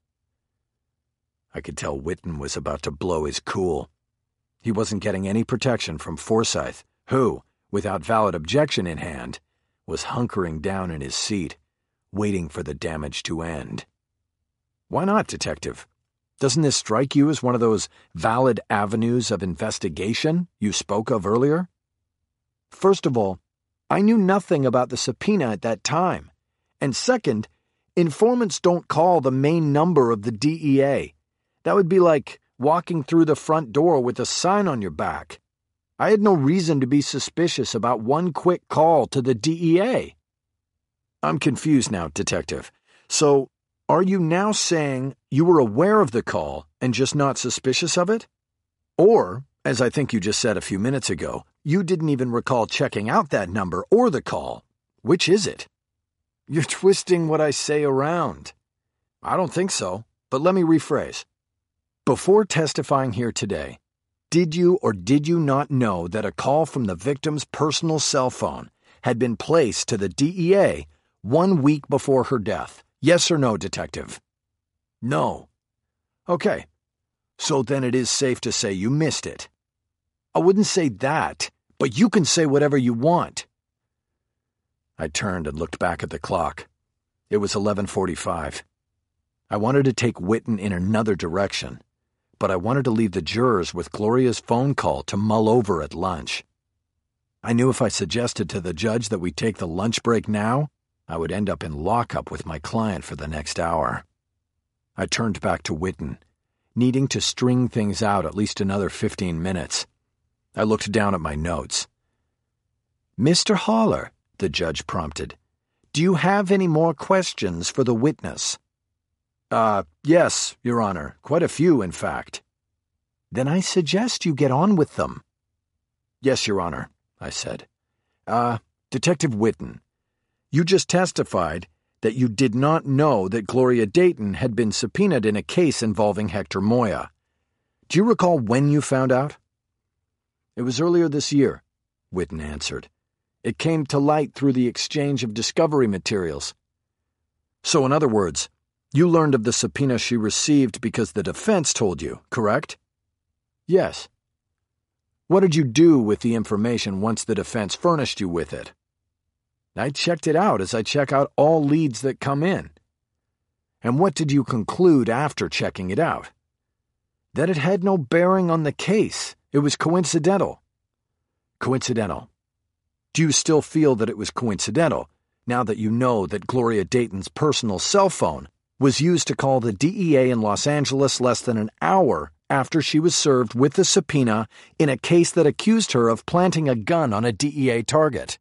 I could tell Witten was about to blow his cool. He wasn't getting any protection from Forsyth, who, without valid objection in hand, was hunkering down in his seat, waiting for the damage to end. Why not, Detective? Doesn't this strike you as one of those valid avenues of investigation you spoke of earlier? First of all, I knew nothing about the subpoena at that time. And second, informants don't call the main number of the D E A. That would be like walking through the front door with a sign on your back. I had no reason to be suspicious about one quick call to the D E A. I'm confused now, Detective. So, are you now saying you were aware of the call and just not suspicious of it? Or, as I think you just said a few minutes ago, you didn't even recall checking out that number or the call. Which is it? You're twisting what I say around. I don't think so, but let me rephrase. Before testifying here today, did you or did you not know that a call from the victim's personal cell phone had been placed to the D E A one week before her death? Yes or no, Detective? No. Okay. So then it is safe to say you missed it. I wouldn't say that, but you can say whatever you want. I turned and looked back at the clock. It was eleven forty-five. I wanted to take Witten in another direction, but I wanted to leave the jurors with Gloria's phone call to mull over at lunch. I knew if I suggested to the judge that we take the lunch break now, I would end up in lockup with my client for the next hour. I turned back to Witten, needing to string things out at least another fifteen minutes. I looked down at my notes. Mister Haller, the judge prompted, do you have any more questions for the witness? Uh, yes, Your Honor, quite a few, in fact. Then I suggest you get on with them. Yes, Your Honor, I said. Uh, Detective Witten, you just testified that you did not know that Gloria Dayton had been subpoenaed in a case involving Hector Moya. Do you recall when you found out? It was earlier this year, Witten answered. It came to light through the exchange of discovery materials. So, in other words, you learned of the subpoena she received because the defense told you, correct? Yes. What did you do with the information once the defense furnished you with it? I checked it out as I check out all leads that come in. And what did you conclude after checking it out? That it had no bearing on the case. It was coincidental. Coincidental. Do you still feel that it was coincidental, now that you know that Gloria Dayton's personal cell phone was used to call the D E A in Los Angeles less than an hour after she was served with the subpoena in a case that accused her of planting a gun on a D E A target?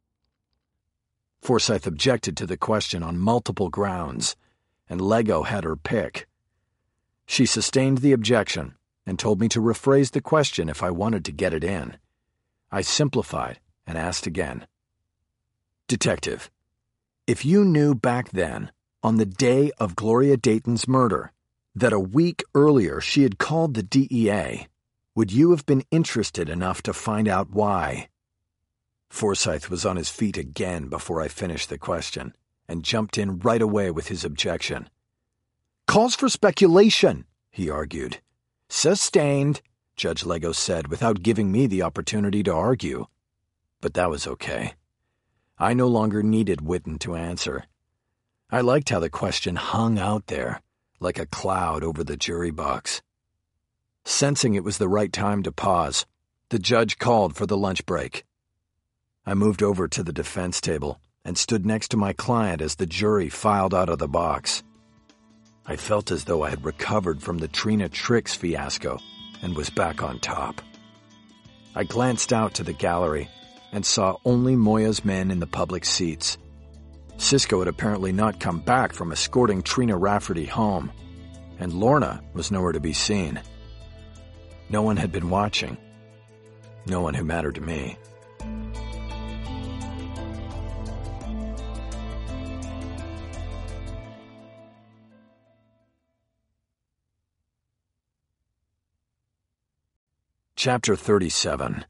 Forsyth objected to the question on multiple grounds, and Lego had her pick. She sustained the objection and told me to rephrase the question if I wanted to get it in. I simplified and asked again. Detective, if you knew back then, on the day of Gloria Dayton's murder, that a week earlier she had called the D E A, would you have been interested enough to find out why? Forsyth was on his feet again before I finished the question, and jumped in right away with his objection. Calls for speculation, he argued. Sustained, Judge Lego said without giving me the opportunity to argue. But that was okay. I no longer needed Witten to answer. I liked how the question hung out there, like a cloud over the jury box. Sensing it was the right time to pause, the judge called for the lunch break. I moved over to the defense table and stood next to my client as the jury filed out of the box. I felt as though I had recovered from the Trina Tricks fiasco and was back on top. I glanced out to the gallery and saw only Moya's men in the public seats. Cisco had apparently not come back from escorting Trina Rafferty home, and Lorna was nowhere to be seen. No one had been watching. No one who mattered to me. Chapter thirty-seven.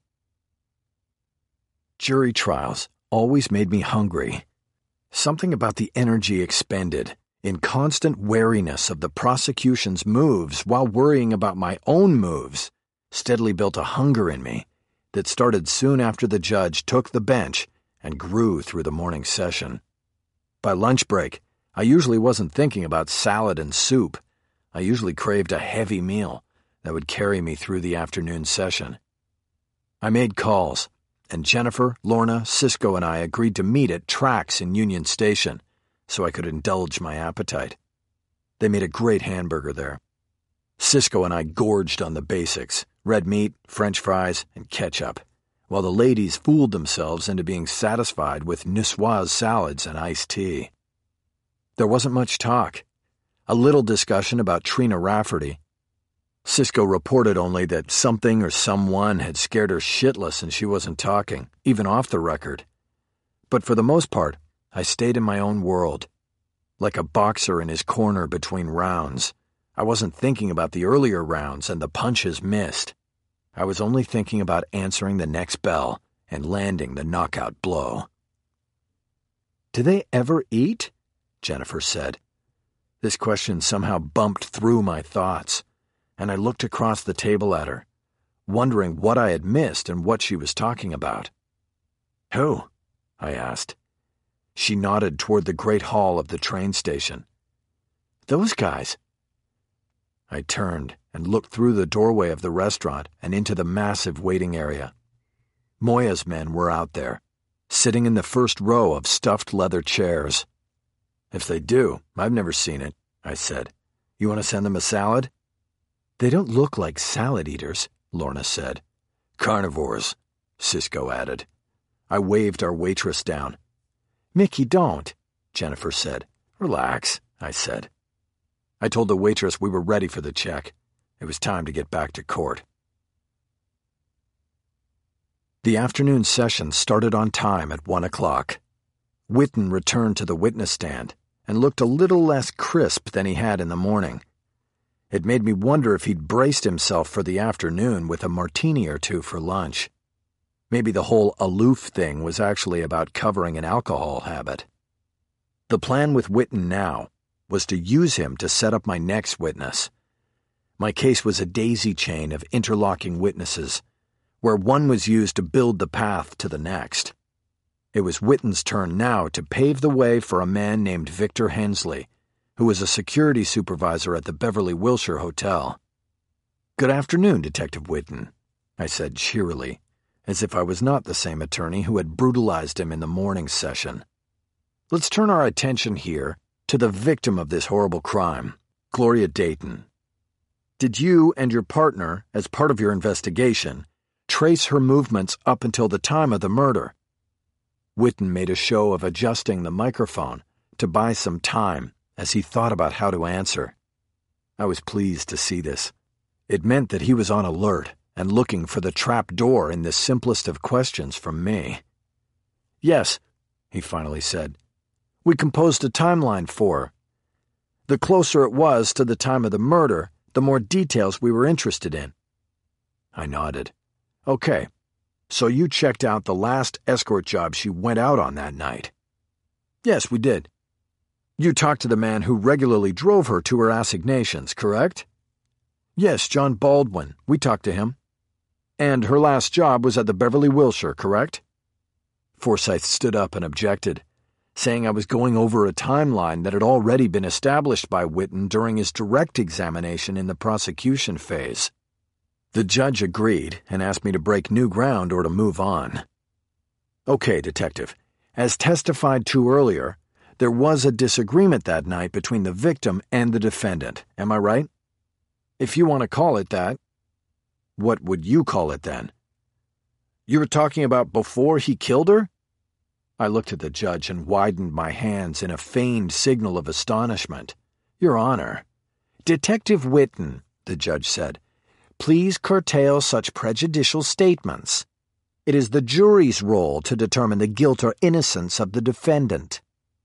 Jury trials always made me hungry. Something about the energy expended, in constant wariness of the prosecution's moves while worrying about my own moves, steadily built a hunger in me that started soon after the judge took the bench and grew through the morning session. By lunch break, I usually wasn't thinking about salad and soup. I usually craved a heavy meal that would carry me through the afternoon session. I made calls, and Jennifer, Lorna, Cisco, and I agreed to meet at Trax in Union Station so I could indulge my appetite. They made a great hamburger there. Cisco and I gorged on the basics, red meat, French fries, and ketchup, while the ladies fooled themselves into being satisfied with niçoise salads and iced tea. There wasn't much talk. A little discussion about Trina Rafferty. Cisco reported only that something or someone had scared her shitless and she wasn't talking, even off the record. But for the most part, I stayed in my own world. Like a boxer in his corner between rounds, I wasn't thinking about the earlier rounds and the punches missed. I was only thinking about answering the next bell and landing the knockout blow. "Do they ever eat?" Jennifer said. This question somehow bumped through my thoughts, and I looked across the table at her, wondering what I had missed and what she was talking about. "Who?" I asked. She nodded toward the great hall of the train station. "Those guys." I turned and looked through the doorway of the restaurant and into the massive waiting area. Moya's men were out there, sitting in the first row of stuffed leather chairs. "If they do, I've never seen it," I said. "You want to send them a salad?" "They don't look like salad eaters," Lorna said. "Carnivores," Cisco added. I waved our waitress down. "Mickey, don't," Jennifer said. "Relax," I said. I told the waitress we were ready for the check. It was time to get back to court. The afternoon session started on time at one o'clock. Witten returned to the witness stand and looked a little less crisp than he had in the morning. It made me wonder if he'd braced himself for the afternoon with a martini or two for lunch. Maybe the whole aloof thing was actually about covering an alcohol habit. The plan with Witten now was to use him to set up my next witness. My case was a daisy chain of interlocking witnesses, where one was used to build the path to the next. It was Witten's turn now to pave the way for a man named Victor Hensley, who was a security supervisor at the Beverly Wilshire Hotel. "Good afternoon, Detective Witten," I said cheerily, as if I was not the same attorney who had brutalized him in the morning session. "Let's turn our attention here to the victim of this horrible crime, Gloria Dayton. Did you and your partner, as part of your investigation, trace her movements up until the time of the murder?" Witten made a show of adjusting the microphone to buy some time as he thought about how to answer. I was pleased to see this. It meant that he was on alert and looking for the trap door in the simplest of questions from me. "Yes," he finally said. "We composed a timeline for her. The closer it was to the time of the murder, the more details we were interested in." I nodded. "Okay, so you checked out the last escort job she went out on that night?" "Yes, we did." "You talked to the man who regularly drove her to her assignations, correct?" "Yes, John Baldwin. We talked to him." "And her last job was at the Beverly Wilshire, correct?" Forsyth stood up and objected, saying I was going over a timeline that had already been established by Witten during his direct examination in the prosecution phase. The judge agreed and asked me to break new ground or to move on. Okay, Detective. As testified to earlier, there was a disagreement that night between the victim and the defendant, am I right? If you want to call it that. What would you call it then? You were talking about before he killed her? I looked at the judge and widened my hands in a feigned signal of astonishment. Your Honor. Detective Witten, the judge said, please curtail such prejudicial statements. It is the jury's role to determine the guilt or innocence of the defendant.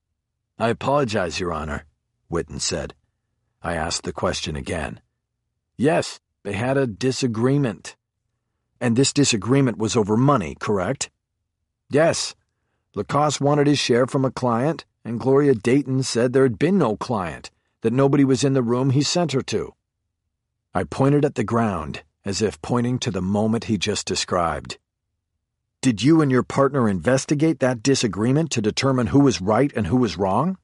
I apologize, Your Honor, Witten said. I asked the question again. Yes, they had a disagreement. And this disagreement was over money, correct? Yes. Lacoste wanted his share from a client, and Gloria Dayton said there had been no client, that nobody was in the room he sent her to. I pointed at the ground, as if pointing to the moment he just described. Did you and your partner investigate that disagreement to determine who was right and who was wrong?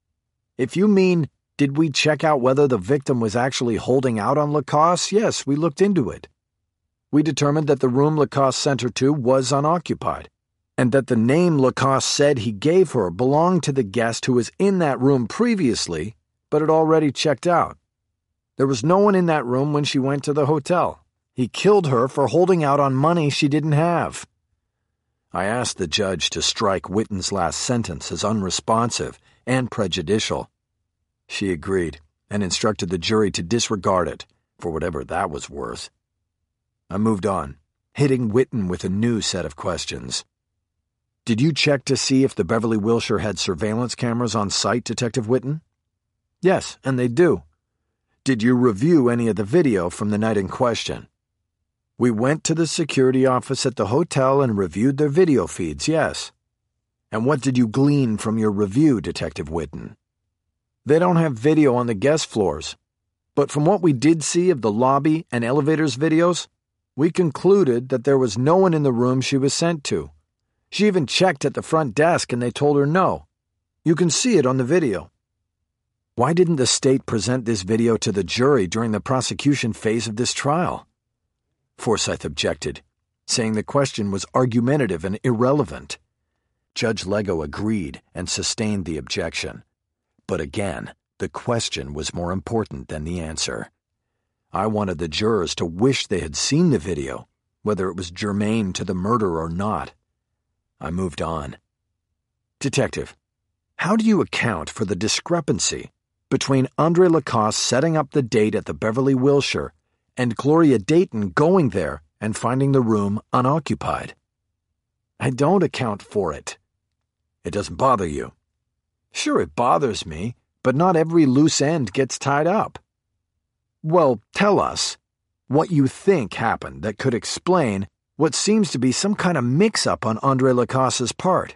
If you mean, did we check out whether the victim was actually holding out on Lacoste, yes, we looked into it. We determined that the room Lacoste sent her to was unoccupied, and that the name Lacoste said he gave her belonged to the guest who was in that room previously, but had already checked out. There was no one in that room when she went to the hotel. He killed her for holding out on money she didn't have. I asked the judge to strike Witten's last sentence as unresponsive and prejudicial. She agreed and instructed the jury to disregard it, for whatever that was worth. I moved on, hitting Witten with a new set of questions. Did you check to see if the Beverly Wilshire had surveillance cameras on site, Detective Witten? Yes, and they do. Did you review any of the video from the night in question? We went to the security office at the hotel and reviewed their video feeds, yes. And what did you glean from your review, Detective Witten? They don't have video on the guest floors, but from what we did see of the lobby and elevators videos, we concluded that there was no one in the room she was sent to. She even checked at the front desk and they told her no. You can see it on the video. Why didn't the state present this video to the jury during the prosecution phase of this trial? Forsyth objected, saying the question was argumentative and irrelevant. Judge Lego agreed and sustained the objection. But again, the question was more important than the answer. I wanted the jurors to wish they had seen the video, whether it was germane to the murder or not. I moved on. Detective, how do you account for the discrepancy between Andre Lacoste setting up the date at the Beverly Wilshire and Gloria Dayton going there and finding the room unoccupied? I don't account for it. It doesn't bother you. Sure, it bothers me, but not every loose end gets tied up. Well, tell us what you think happened that could explain what seems to be some kind of mix-up on Andre Lacoste's part.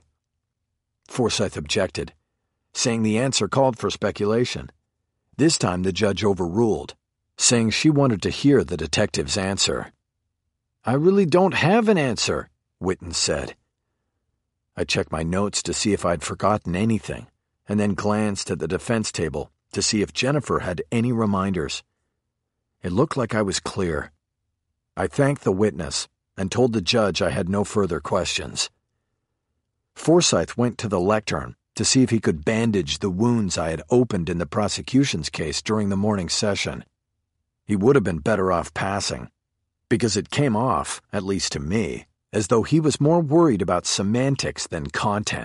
Forsyth objected, saying the answer called for speculation. This time the judge overruled, saying she wanted to hear the detective's answer. I really don't have an answer, Witten said. I checked my notes to see if I'd forgotten anything, and then glanced at the defense table to see if Jennifer had any reminders. It looked like I was clear. I thanked the witness and told the judge I had no further questions. Forsyth went to the lectern to see if he could bandage the wounds I had opened in the prosecution's case during the morning session. He would have been better off passing, because it came off, at least to me, as though he was more worried about semantics than content.